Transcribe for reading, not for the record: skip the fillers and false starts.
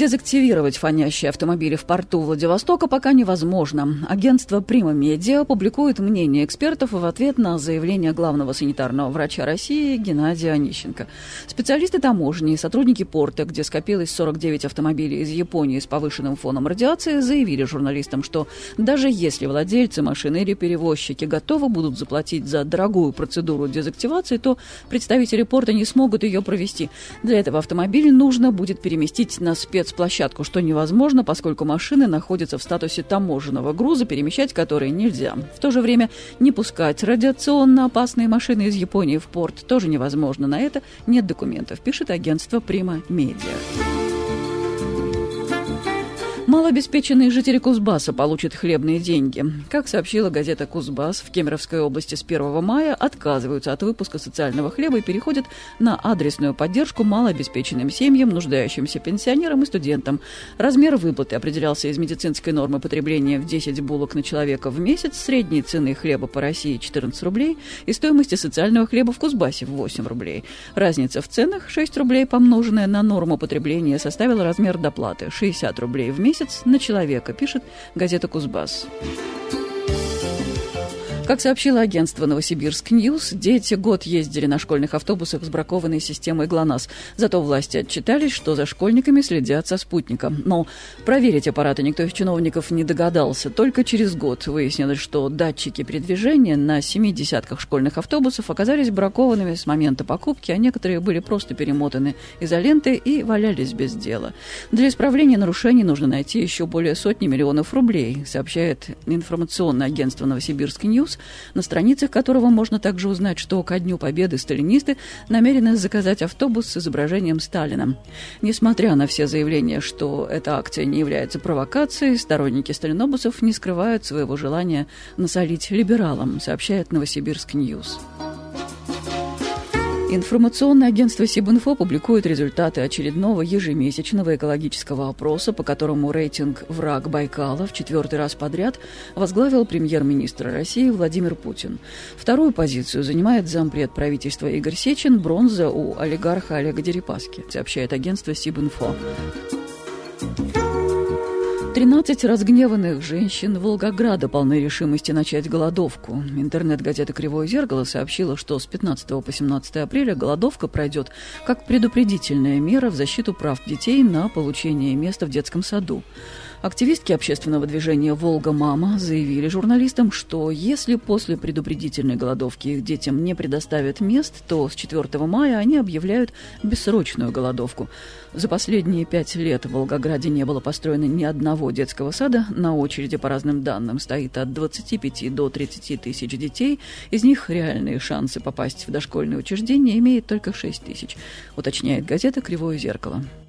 Дезактивировать фонящие автомобили в порту Владивостока пока невозможно. Агентство «Прима Медиа» публикует мнение экспертов в ответ на заявление главного санитарного врача России Геннадия Онищенко. Специалисты таможни и сотрудники порта, где скопилось 49 автомобилей из Японии с повышенным фоном радиации, заявили журналистам, что даже если владельцы машины или перевозчики готовы будут заплатить за дорогую процедуру дезактивации, то представители порта не смогут ее провести. Для этого автомобиль нужно будет переместить на спецплощадку, что невозможно, поскольку машины находятся в статусе таможенного груза, перемещать которые нельзя. В то же время не пускать радиационно опасные машины из Японии в порт тоже невозможно. На это нет документов, пишет агентство «Прима Медиа». Малообеспеченные жители Кузбасса получат хлебные деньги. Как сообщила газета «Кузбасс», в Кемеровской области с 1 мая отказываются от выпуска социального хлеба и переходят на адресную поддержку малообеспеченным семьям, нуждающимся пенсионерам и студентам. Размер выплаты определялся из медицинской нормы потребления в 10 булок на человека в месяц, средней цены хлеба по России 14 рублей и стоимости социального хлеба в Кузбассе в 8 рублей. Разница в ценах 6 рублей, помноженная на норму потребления, составила размер доплаты 60 рублей в месяц на человека, пишет газета «Кузбасс». Как сообщило агентство «Новосибирск Ньюс», дети год ездили на школьных автобусах с бракованной системой ГЛОНАСС. Зато власти отчитались, что за школьниками следят со спутника. Но проверить аппараты никто из чиновников не догадался. Только через год выяснилось, что датчики передвижения на 7 десятках школьных автобусов оказались бракованными с момента покупки, а некоторые были просто перемотаны изолентой и валялись без дела. Для исправления нарушений нужно найти еще более сотни миллионов рублей, сообщает информационное агентство «Новосибирск Ньюс», на страницах которого можно также узнать, что ко Дню Победы сталинисты намерены заказать автобус с изображением Сталина. Несмотря на все заявления, что эта акция не является провокацией, сторонники сталинобусов не скрывают своего желания насолить либералам, сообщает Новосибирск Ньюс. Информационное агентство Сибинфо публикует результаты очередного ежемесячного экологического опроса, по которому рейтинг «Враг Байкала» в 4-й раз подряд возглавил премьер-министр России Владимир Путин. Вторую позицию занимает зампред правительства Игорь Сечин, бронза у олигарха Олега Дерипаски, сообщает агентство Сибинфо. 13 разгневанных женщин Волгограда полны решимости начать голодовку. Интернет-газета «Кривое зеркало» сообщила, что с 15 по 17 апреля голодовка пройдет как предупредительная мера в защиту прав детей на получение места в детском саду. Активистки общественного движения «Волга-Мама» заявили журналистам, что если после предупредительной голодовки их детям не предоставят мест, то с 4 мая они объявляют бессрочную голодовку. За последние 5 лет в Волгограде не было построено ни одного детского сада. На очереди, по разным данным, стоит от 25 до 30 тысяч детей. Из них реальные шансы попасть в дошкольные учреждения имеет только 6 тысяч, уточняет газета «Кривое зеркало».